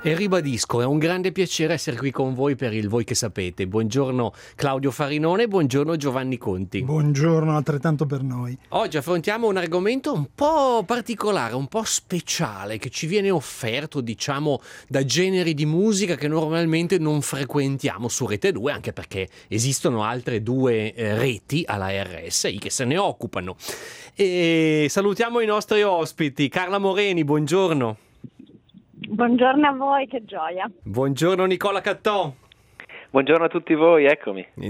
E ribadisco, è un grande piacere essere qui con voi per il Voi che sapete. Buongiorno Claudio Farinone, buongiorno Giovanni Conti. Buongiorno, altrettanto per noi. Oggi affrontiamo un argomento un po' particolare, un po' speciale, che ci viene offerto, diciamo, da generi di musica che normalmente non frequentiamo su Rete 2, anche perché esistono altre due reti alla RSI che se ne occupano. E salutiamo i nostri ospiti. Carla Moreni, buongiorno. Buongiorno a voi, che gioia. Buongiorno Nicola Cattò. Buongiorno a tutti voi, eccomi. I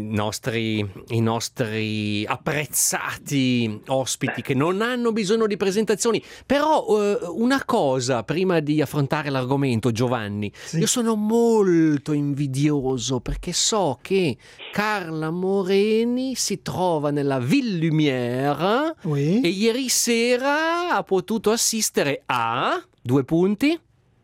nostri apprezzati ospiti che non hanno bisogno di presentazioni. Però una cosa, prima di affrontare l'argomento, Giovanni, Sì. Io sono molto invidioso perché so che Carla Moreni si trova nella Ville Lumière Oui. e ieri sera ha potuto assistere a... 2 punti?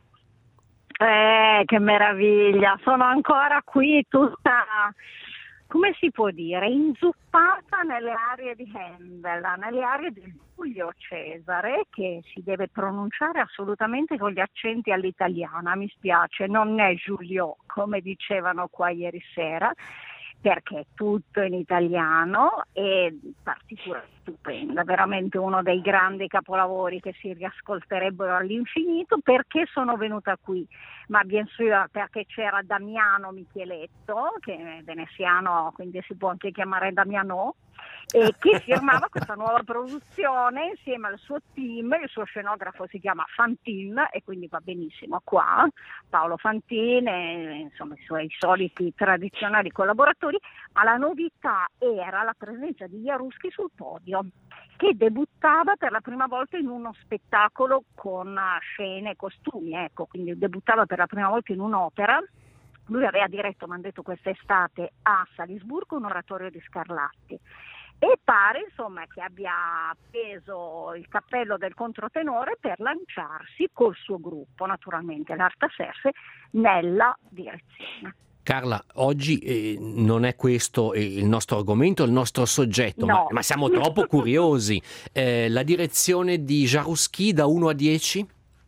Che meraviglia, sono ancora qui tutta, come si può dire, inzuppata nelle aree di Handel, nelle aree di Giulio Cesare, che si deve pronunciare assolutamente con gli accenti all'italiana, mi spiace, non è Giulio come dicevano qua ieri sera, perché è tutto in italiano e partitura stupenda, veramente uno dei grandi capolavori che si riascolterebbero all'infinito. Perché sono venuta qui? Ma bien sûr perché c'era Damiano Micheletto, che è veneziano, quindi si può anche chiamare Damiano, e che firmava questa nuova produzione insieme al suo team. Il suo scenografo si chiama Fantin e quindi va benissimo qua, Paolo Fantin e insomma i suoi soliti tradizionali collaboratori, ma la novità era la presenza di Jaruski sul podio, che debuttava per la prima volta in uno spettacolo con scene e costumi, ecco, quindi debuttava per la prima volta in un'opera. Lui aveva diretto, mi hanno detto, quest'estate a Salisburgo un oratorio di Scarlatti e pare insomma che abbia preso il cappello del controtenore per lanciarsi col suo gruppo, naturalmente l'Artaserse, nella direzione. Carla, oggi non è questo il nostro argomento, il nostro soggetto, No. ma siamo troppo curiosi. La direzione di Jaruski da 1 a 10?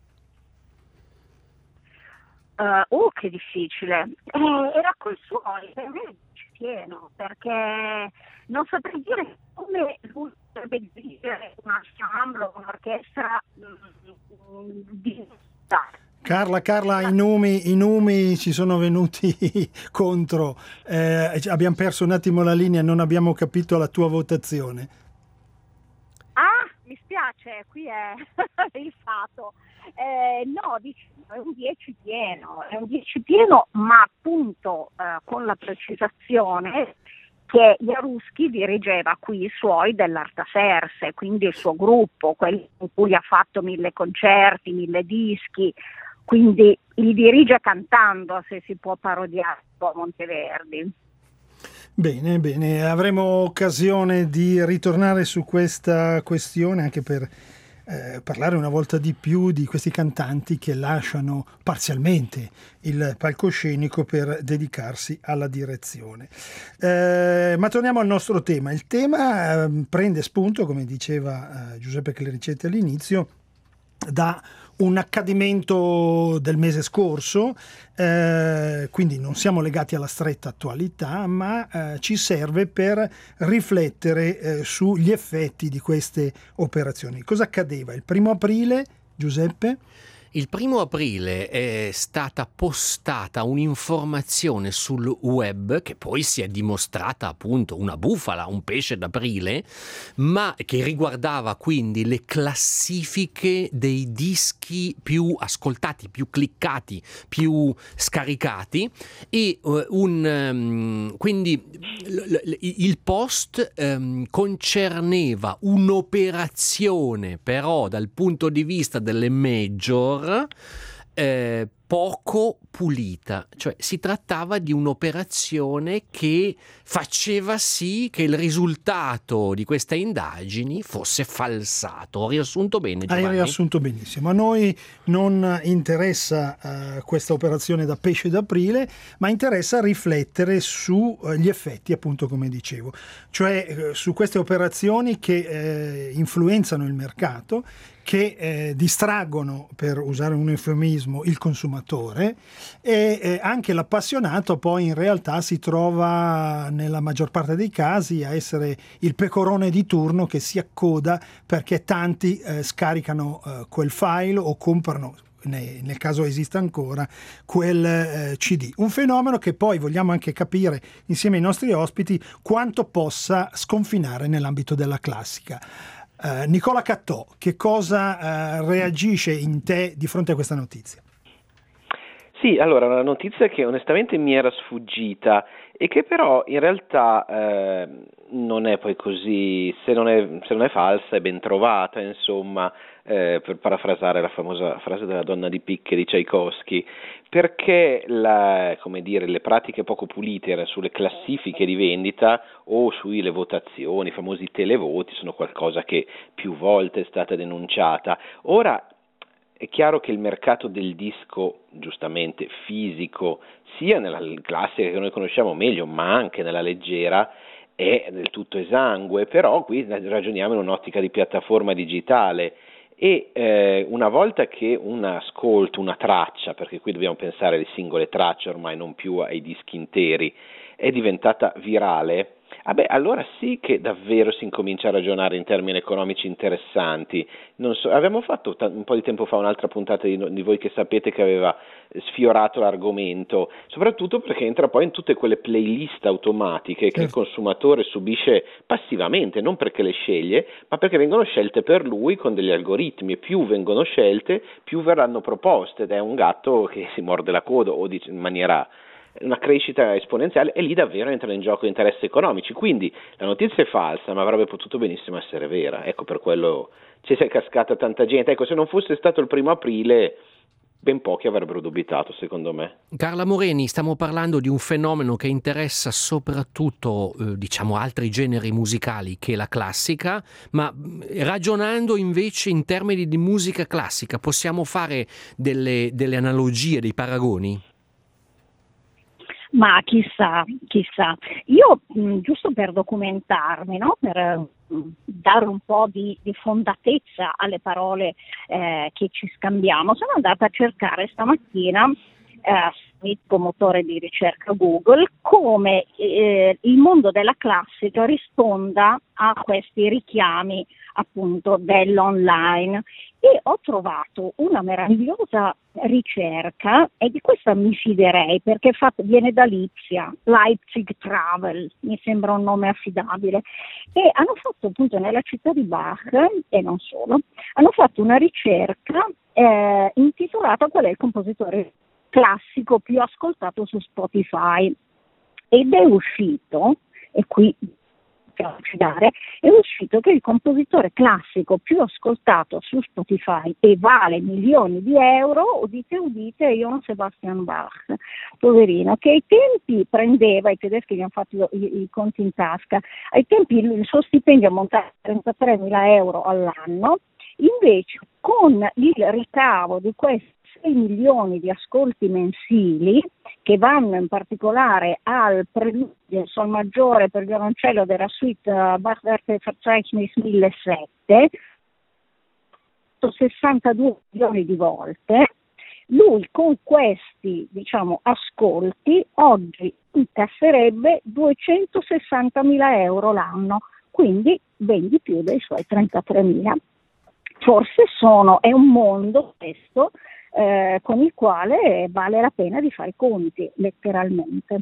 Che difficile. Era col suono, per me ci pieno, perché non saprei dire come lui potrebbe dirigere un ensemble, un'orchestra di Carla, i nomi ci sono venuti contro. Abbiamo perso un attimo la linea, non abbiamo capito la tua votazione. Mi spiace, qui è il fatto. No, diciamo, è un 10 pieno, ma appunto con la precisazione che Jaruski dirigeva qui i suoi dell'Artaserse, quindi il suo gruppo, quelli con cui ha fatto 1000 concerti, 1000 dischi, quindi li dirige cantando, se si può parodiare un po' Monteverdi. Bene, avremo occasione di ritornare su questa questione anche per parlare una volta di più di questi cantanti che lasciano parzialmente il palcoscenico per dedicarsi alla direzione. Ma torniamo al nostro tema. Il tema prende spunto, come diceva Giuseppe Clericetti all'inizio, da un accadimento del mese scorso, quindi non siamo legati alla stretta attualità, ma ci serve per riflettere sugli effetti di queste operazioni. Cosa accadeva? Il 1 aprile, Giuseppe? Il 1 aprile è stata postata un'informazione sul web che poi si è dimostrata appunto una bufala, un pesce d'aprile, ma che riguardava quindi le classifiche dei dischi più ascoltati, più cliccati, più scaricati e quindi il post concerneva un'operazione però dal punto di vista delle major poco pulita, cioè si trattava di un'operazione che faceva sì che il risultato di queste indagini fosse falsato. Ho riassunto bene, Giovanni? Hai riassunto benissimo. A noi non interessa questa operazione da pesce d'aprile, ma interessa riflettere sugli effetti, appunto come dicevo, cioè su queste operazioni che influenzano il mercato, che distraggono, per usare un eufemismo, il consumatore amatore, e anche l'appassionato poi in realtà si trova nella maggior parte dei casi a essere il pecorone di turno che si accoda perché tanti scaricano quel file o comprano, nel caso esista ancora, quel CD. Un fenomeno che poi vogliamo anche capire insieme ai nostri ospiti quanto possa sconfinare nell'ambito della classica. Nicola Cattò, che cosa reagisce in te di fronte a questa notizia? Sì, allora, una notizia che onestamente mi era sfuggita e che però in realtà non è poi così, se non è falsa è ben trovata, insomma, per parafrasare la famosa frase della donna di picche di Tchaikovsky, perché le pratiche poco pulite sulle classifiche di vendita o sulle votazioni, i famosi televoti, sono qualcosa che più volte è stata denunciata. Ora, è chiaro che il mercato del disco, giustamente fisico, sia nella classica che noi conosciamo meglio, ma anche nella leggera, è del tutto esangue, però qui ragioniamo in un'ottica di piattaforma digitale e una volta che un ascolto, una traccia, perché qui dobbiamo pensare alle singole tracce ormai, non più ai dischi interi, è diventata virale, allora sì che davvero si incomincia a ragionare in termini economici interessanti. Non so, abbiamo fatto un po' di tempo fa un'altra puntata di voi che sapete che aveva sfiorato l'argomento, soprattutto perché entra poi in tutte quelle playlist automatiche che il consumatore subisce passivamente, non perché le sceglie, ma perché vengono scelte per lui con degli algoritmi, e più vengono scelte, più verranno proposte, ed è un gatto che si morde la coda o in maniera una crescita esponenziale, e lì davvero entrano in gioco interessi economici. Quindi la notizia è falsa, ma avrebbe potuto benissimo essere vera, ecco, per quello ci si è cascata tanta gente. Ecco, se non fosse stato il 1 aprile ben pochi avrebbero dubitato, secondo me. Carla Moreni, stiamo parlando di un fenomeno che interessa soprattutto altri generi musicali che la classica, ma ragionando invece in termini di musica classica possiamo fare delle analogie, dei paragoni? Ma chissà. Io, giusto per documentarmi, no? Per dare un po' di fondatezza alle parole che ci scambiamo, sono andata a cercare stamattina il motore di ricerca Google come il mondo della classica risponda a questi richiami appunto dell'online, e ho trovato una meravigliosa ricerca, e di questa mi fiderei perché viene da Lipsia, Leipzig Travel, mi sembra un nome affidabile, e hanno fatto appunto nella città di Bach, e non solo, hanno fatto una ricerca intitolata "Qual è il compositore classico più ascoltato su Spotify", ed è uscito, e qui è uscito che il compositore classico più ascoltato su Spotify e vale milioni di euro, udite udite, è Johann Sebastian Bach, poverino, che ai tempi prendeva, i tedeschi gli hanno fatto i conti in tasca, ai tempi il suo stipendio ammontava a 33.000 euro all'anno, invece con il ricavo di questi 6 milioni di ascolti mensili, che vanno in particolare al preludio in sol maggiore per violoncello della suite Bach-Werke-Verzeichnis 1007, 62 milioni di volte, lui con questi ascolti oggi incasserebbe 260.000 euro l'anno, quindi ben di più dei suoi 33.000. Forse è un mondo questo con il quale vale la pena di fare i conti, letteralmente.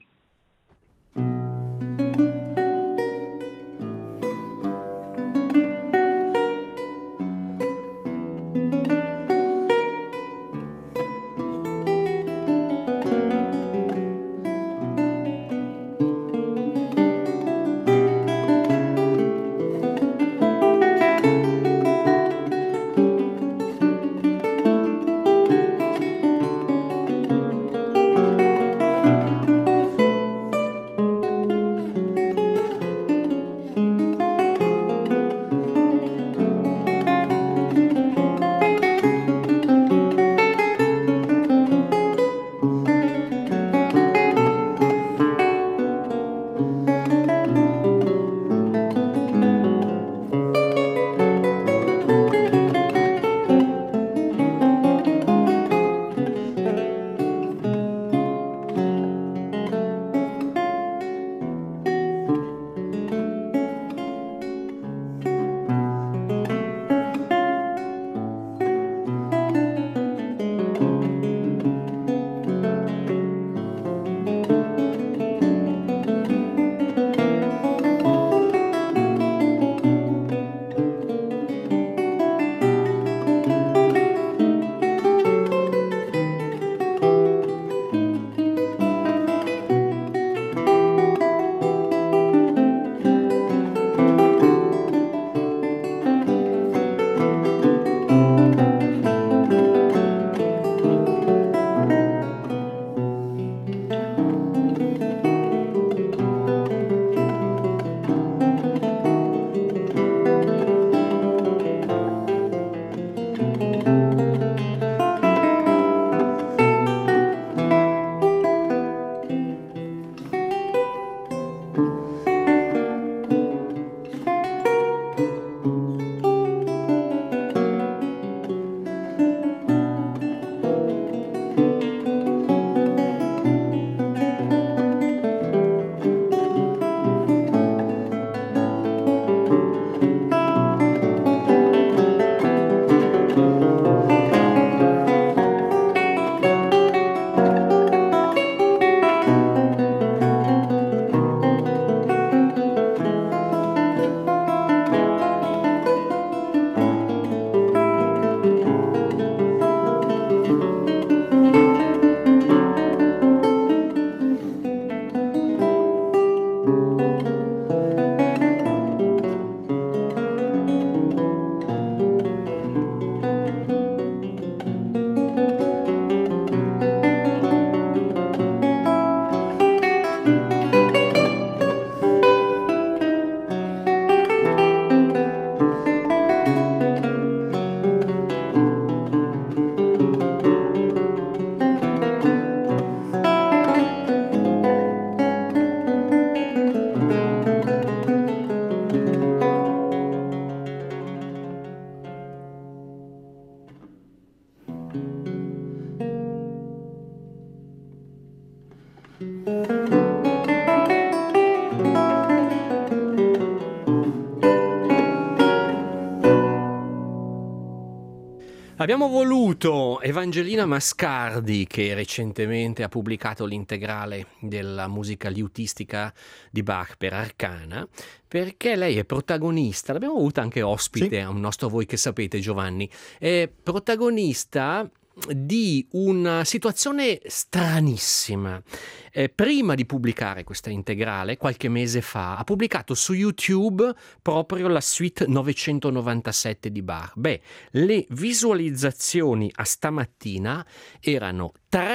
Abbiamo voluto Evangelina Mascardi, che recentemente ha pubblicato l'integrale della musica liutistica di Bach per Arcana, perché lei è protagonista, l'abbiamo avuta anche ospite a un nostro Voi che sapete, Giovanni, è protagonista di una situazione stranissima. Prima di pubblicare questa integrale, qualche mese fa, ha pubblicato su YouTube proprio la suite 997 di Bach. Le visualizzazioni a stamattina erano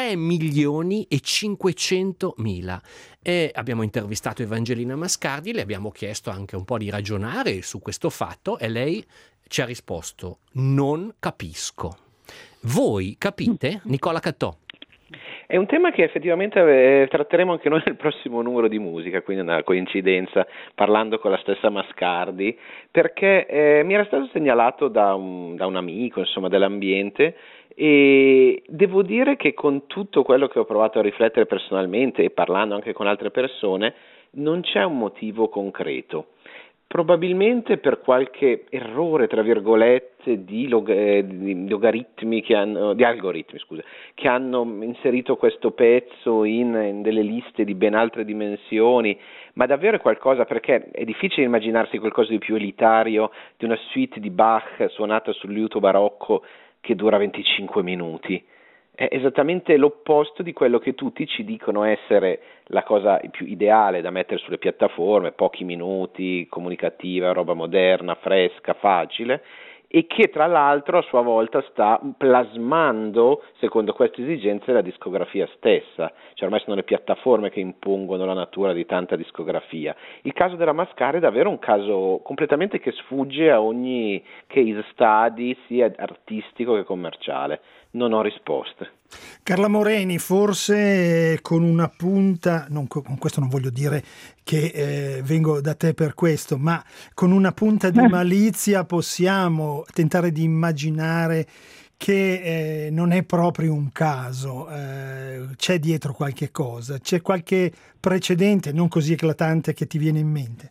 3.500.000 e abbiamo intervistato Evangelina Mascardi, le abbiamo chiesto anche un po' di ragionare su questo fatto e lei ci ha risposto: non capisco. Voi capite? Nicola Cattò. È un tema che effettivamente tratteremo anche noi nel prossimo numero di musica, quindi una coincidenza, parlando con la stessa Mascardi, perché mi era stato segnalato da un amico, insomma, dell'ambiente, e devo dire che con tutto quello che ho provato a riflettere personalmente e parlando anche con altre persone, non c'è un motivo concreto. Probabilmente per qualche errore, tra virgolette, di algoritmi che hanno inserito questo pezzo in delle liste di ben altre dimensioni, ma davvero è qualcosa, perché è difficile immaginarsi qualcosa di più elitario di una suite di Bach suonata sul liuto barocco che dura 25 minuti. È esattamente l'opposto di quello che tutti ci dicono essere la cosa più ideale da mettere sulle piattaforme, pochi minuti, comunicativa, roba moderna, fresca, facile, e che tra l'altro a sua volta sta plasmando, secondo queste esigenze, la discografia stessa. Cioè ormai sono le piattaforme che impongono la natura di tanta discografia. Il caso della Mascardi è davvero un caso completamente che sfugge a ogni case study, sia artistico che commerciale. Non ho risposte. Carla Moreni, forse con una punta, con questo non voglio dire che vengo da te per questo, ma con una punta di malizia possiamo tentare di immaginare che non è proprio un caso, c'è dietro qualche cosa, c'è qualche precedente non così eclatante che ti viene in mente?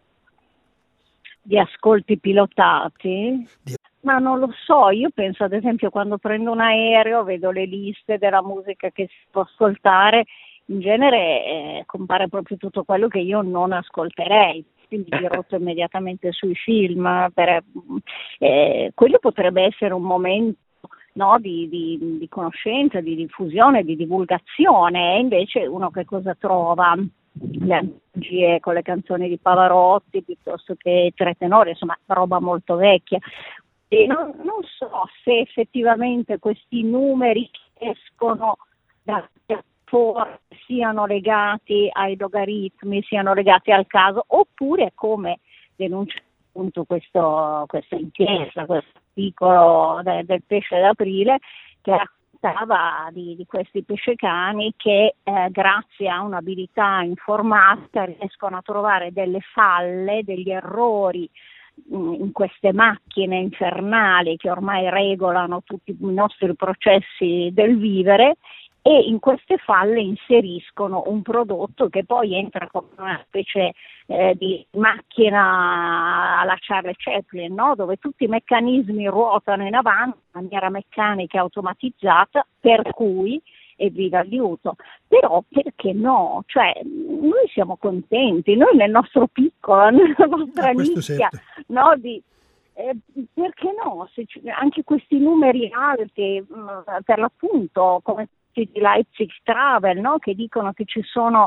Di ascolti pilotati? Ma non lo so, io penso ad esempio quando prendo un aereo, vedo le liste della musica che si può ascoltare, in genere compare proprio tutto quello che io non ascolterei, quindi dirotto immediatamente sui film. Quello potrebbe essere un momento, no, di conoscenza, di diffusione, di divulgazione, e invece uno che cosa trova? Le antologie con le canzoni di Pavarotti piuttosto che Tre Tenori, insomma roba molto vecchia. E non so se effettivamente questi numeri che escono da piattaforme siano legati ai logaritmi, siano legati al caso, oppure, come denuncia appunto questa inchiesta, questo articolo del Pesce d'Aprile, che raccontava di questi pescecani che grazie a un'abilità informatica riescono a trovare delle falle, degli errori in queste macchine infernali che ormai regolano tutti i nostri processi del vivere, e in queste falle inseriscono un prodotto che poi entra come una specie di macchina alla Charlie Chaplin, no? Dove tutti i meccanismi ruotano in avanti in maniera meccanica e automatizzata, per cui evviva il liuto. Però perché no? Cioè, noi siamo contenti, noi nel nostro piccolo, nella nostra nicchia, no? Perché no? Anche questi numeri alti, per l'appunto, come di Leipzig Travel, no? Che dicono che ci sono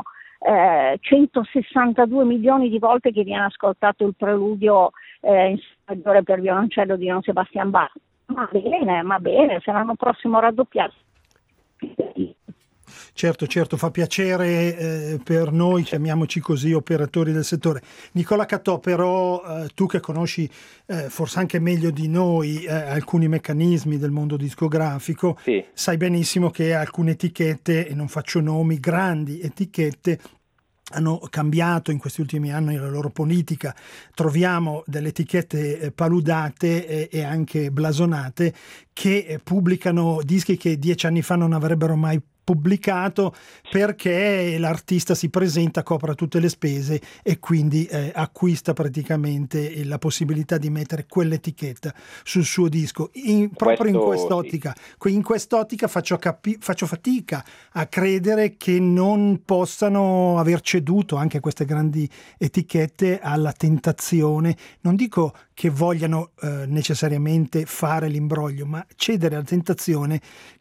162 milioni di volte che viene ascoltato il preludio in maggiore per violoncello di Don Sebastian Bach. Ma bene, se l'anno prossimo raddoppiato. Certo, fa piacere per noi, chiamiamoci così, operatori del settore. Nicola Cattò, però tu che conosci forse anche meglio di noi alcuni meccanismi del mondo discografico, sì, sai benissimo che alcune etichette, e non faccio nomi, grandi etichette, hanno cambiato in questi ultimi anni la loro politica. Troviamo delle etichette paludate e anche blasonate che pubblicano dischi che 10 anni fa non avrebbero mai pubblicato, perché l'artista si presenta, copra tutte le spese e quindi acquista praticamente la possibilità di mettere quell'etichetta sul suo disco. Proprio in quest'ottica, faccio fatica a credere che non possano aver ceduto anche queste grandi etichette alla tentazione, non dico che vogliano necessariamente fare l'imbroglio, ma cedere alla tentazione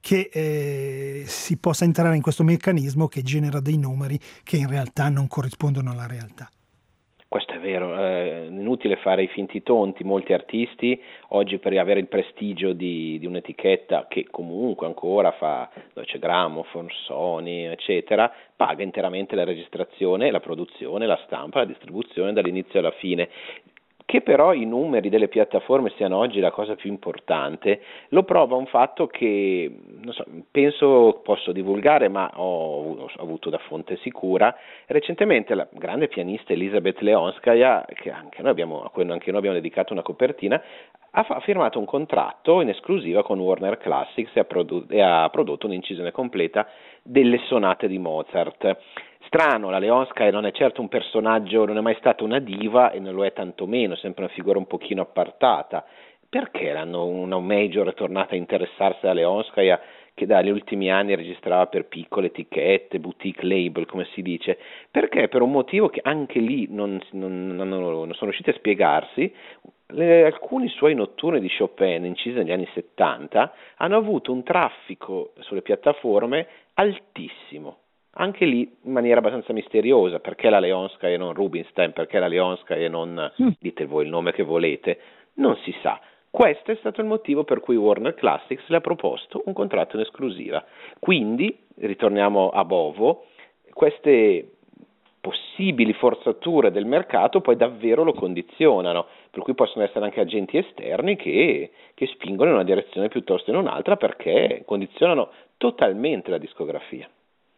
che si possa entrare in questo meccanismo che genera dei numeri che in realtà non corrispondono alla realtà. Questo è vero, è inutile fare i finti tonti. Molti artisti oggi, per avere il prestigio di un'etichetta che comunque ancora fa Deutsche Grammophon, Sony, eccetera, paga interamente la registrazione, la produzione, la stampa, la distribuzione dall'inizio alla fine. Che però i numeri delle piattaforme siano oggi la cosa più importante lo prova un fatto che, non so, penso posso divulgare, ma ho avuto da fonte sicura. Recentemente la grande pianista Elisabeth Leonskaya, che a cui anche noi abbiamo dedicato una copertina, ha firmato un contratto in esclusiva con Warner Classics e ha prodotto un'incisione completa delle sonate di Mozart. Strano, la Leonskaya non è certo un personaggio, non è mai stata una diva e non lo è tantomeno, sempre una figura un pochino appartata. Perché una major è tornata a interessarsi alla Leonskaya, che dagli ultimi anni registrava per piccole etichette, boutique label, come si dice? Perché per un motivo che anche lì non sono riusciti a spiegarsi, alcuni suoi notturni di Chopin incisi negli anni 70 hanno avuto un traffico sulle piattaforme altissimo. Anche lì in maniera abbastanza misteriosa, perché la Leonskaya e non Rubinstein, perché la Leonskaya e non, dite voi il nome che volete, non si sa. Questo è stato il motivo per cui Warner Classics le ha proposto un contratto in esclusiva. Quindi, ritorniamo a Bovo, queste possibili forzature del mercato poi davvero lo condizionano, per cui possono essere anche agenti esterni che spingono in una direzione piuttosto in un'altra, perché condizionano totalmente la discografia.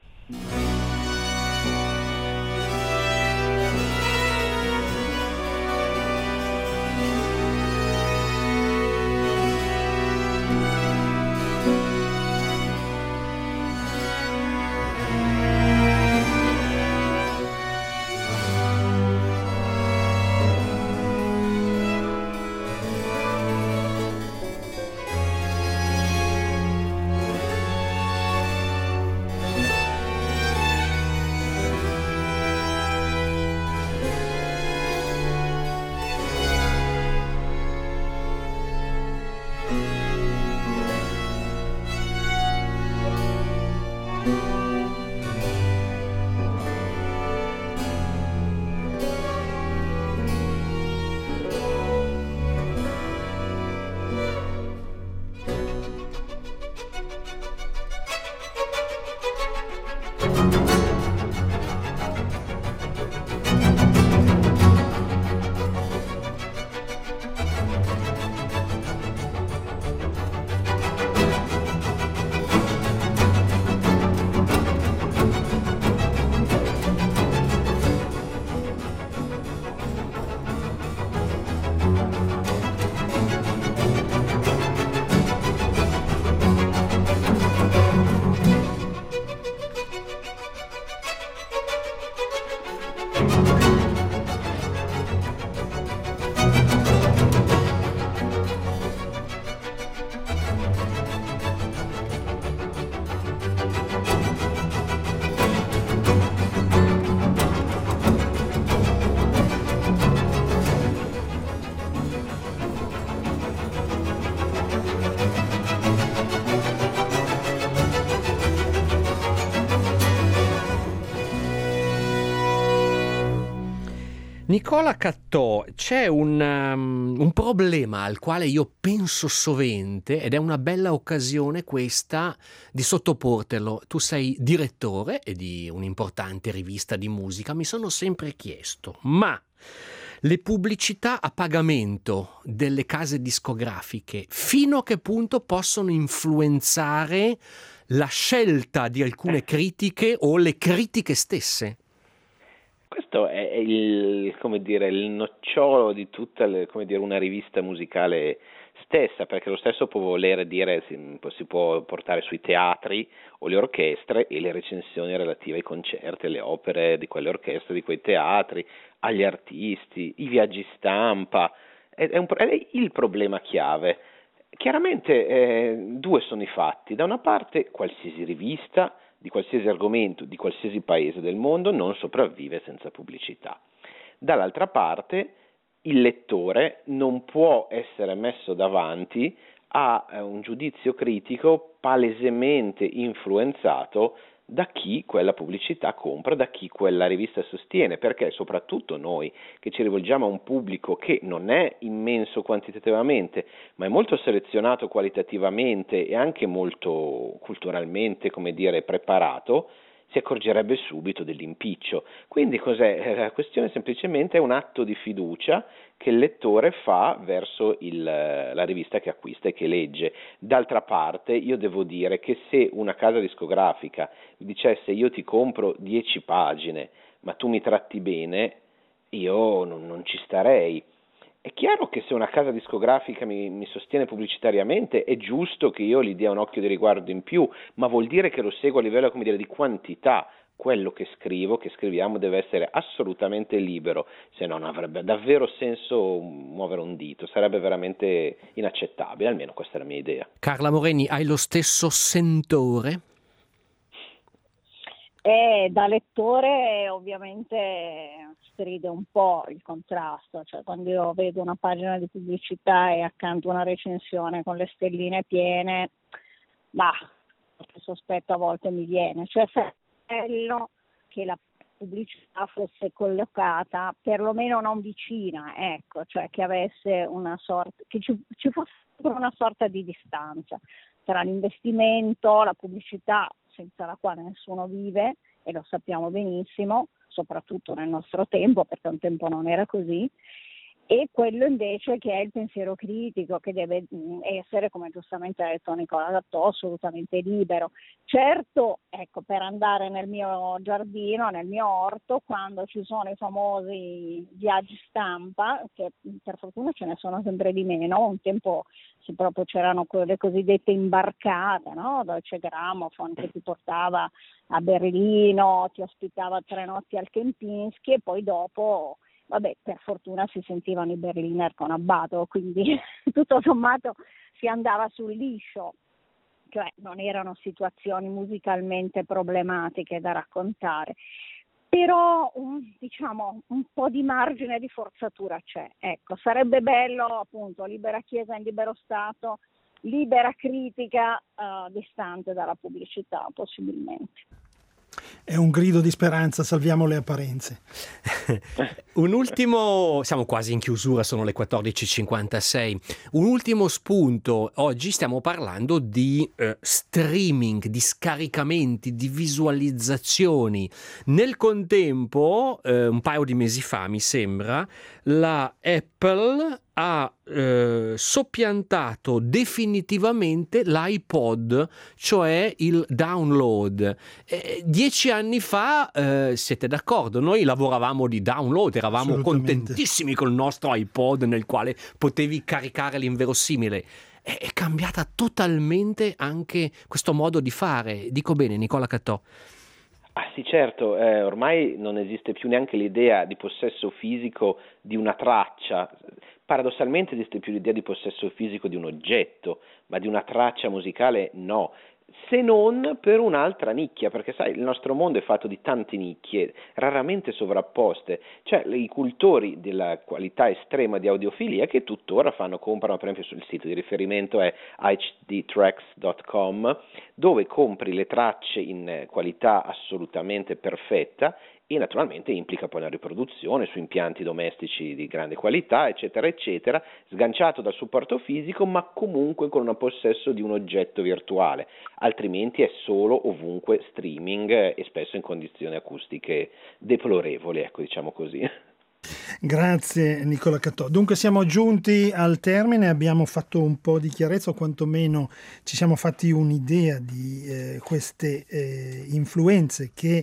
Nicola Cattò, c'è un problema al quale io penso sovente ed è una bella occasione questa di sottoportelo. Tu sei direttore e di un'importante rivista di musica. Mi sono sempre chiesto, ma le pubblicità a pagamento delle case discografiche fino a che punto possono influenzare la scelta di alcune critiche o le critiche stesse? Questo è il nocciolo di tutta una rivista musicale stessa, perché lo stesso può voler dire, si può portare sui teatri o le orchestre e le recensioni relative ai concerti, alle opere di quelle orchestre, di quei teatri, agli artisti, i viaggi stampa. È il problema chiave. Chiaramente due sono i fatti: da una parte qualsiasi rivista di qualsiasi argomento, di qualsiasi paese del mondo non sopravvive senza pubblicità, dall'altra parte il lettore non può essere messo davanti a un giudizio critico palesemente influenzato da chi quella pubblicità compra, da chi quella rivista sostiene, perché soprattutto noi che ci rivolgiamo a un pubblico che non è immenso quantitativamente, ma è molto selezionato qualitativamente e anche molto culturalmente, come dire, preparato, si accorgerebbe subito dell'impiccio. Quindi cos'è? La questione semplicemente è un atto di fiducia che il lettore fa verso la rivista che acquista e che legge. D'altra parte io devo dire che se una casa discografica mi dicesse io ti compro 10 pagine ma tu mi tratti bene, io non ci starei. È chiaro che se una casa discografica mi sostiene pubblicitariamente è giusto che io gli dia un occhio di riguardo in più, ma vuol dire che lo seguo a livello, come dire, di quantità. Quello che scriviamo deve essere assolutamente libero, se no non avrebbe davvero senso muovere un dito, sarebbe veramente inaccettabile, almeno questa è la mia idea. Carla Moreni, hai lo stesso sentore? Da lettore ovviamente stride un po' il contrasto, cioè quando io vedo una pagina di pubblicità e accanto una recensione con le stelline piene, qualche sospetto a volte mi viene, cioè sarebbe bello che la pubblicità fosse collocata perlomeno non vicina, ecco, cioè che avesse una sorta, che ci fosse una sorta di distanza tra l'investimento, la pubblicità senza la quale nessuno vive, e lo sappiamo benissimo, soprattutto nel nostro tempo, perché un tempo non era così, e quello invece che è il pensiero critico, che deve essere, come giustamente ha detto Nicola Cattò, assolutamente libero. Certo, ecco, per andare nel mio giardino, nel mio orto, quando ci sono i famosi viaggi stampa, che per fortuna ce ne sono sempre di meno, un tempo proprio c'erano quelle cosiddette imbarcate, no? Deutsche Grammophon, che ti portava a Berlino, ti ospitava 3 notti al Kempinski e poi dopo, per fortuna si sentivano i Berliner con Abbato, quindi tutto sommato si andava sul liscio, cioè non erano situazioni musicalmente problematiche da raccontare. Però un po' di margine di forzatura c'è. Ecco, sarebbe bello appunto libera Chiesa in libero Stato, libera critica, distante dalla pubblicità possibilmente. È un grido di speranza, salviamo le apparenze. Un ultimo, siamo quasi in chiusura, sono le 14.56. Un ultimo spunto: oggi stiamo parlando di streaming, di scaricamenti, di visualizzazioni. Nel contempo, un paio di mesi fa, mi sembra, la Apple ha soppiantato definitivamente l'iPod, cioè il download. 10 anni fa, siete d'accordo, noi lavoravamo di download, eravamo contentissimi col nostro iPod nel quale potevi caricare l'inverosimile. È cambiata totalmente anche questo modo di fare. Dico bene, Nicola Cattò? Ah sì, certo, ormai non esiste più neanche l'idea di possesso fisico di una traccia. Paradossalmente esiste più l'idea di possesso fisico di un oggetto, ma di una traccia musicale no, se non per un'altra nicchia, perché sai, il nostro mondo è fatto di tante nicchie, raramente sovrapposte, cioè i cultori della qualità estrema di audiofilia che tuttora comprano, per esempio sul sito di riferimento è hdtracks.com, dove compri le tracce in qualità assolutamente perfetta, e naturalmente implica poi la riproduzione su impianti domestici di grande qualità, eccetera, eccetera, sganciato dal supporto fisico, ma comunque con un possesso di un oggetto virtuale, altrimenti è solo ovunque streaming e spesso in condizioni acustiche deplorevoli, ecco, diciamo così. Grazie Nicola Cattò. Dunque siamo giunti al termine, abbiamo fatto un po' di chiarezza, o quantomeno ci siamo fatti un'idea di queste influenze che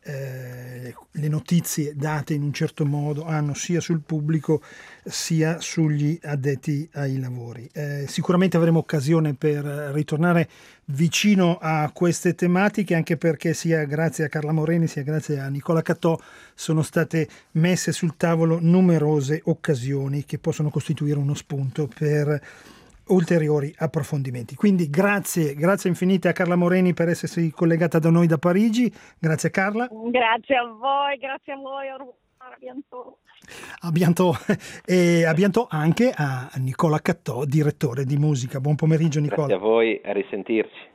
le notizie date in un certo modo hanno sia sul pubblico sia sugli addetti ai lavori. Sicuramente avremo occasione per ritornare vicino a queste tematiche, anche perché sia grazie a Carla Moreni sia grazie a Nicola Cattò sono state messe sul tavolo numerose occasioni che possono costituire uno spunto per ulteriori approfondimenti. Quindi grazie infinite a Carla Moreni per essersi collegata da noi da Parigi. Grazie Carla. Grazie a voi, au revoir, a bientôt. A bientôt. E a bientôt anche a Nicola Cattò, direttore di musica. Buon pomeriggio Nicola. Grazie a voi, a risentirci.